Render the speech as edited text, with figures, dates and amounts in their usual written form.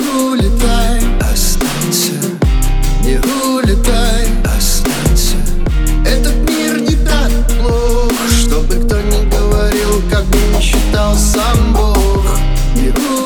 улетай, останься. Не улетай, останься. Этот мир не так плох, чтобы кто ни говорил, как бы ни считал сам Бог. Не улетай.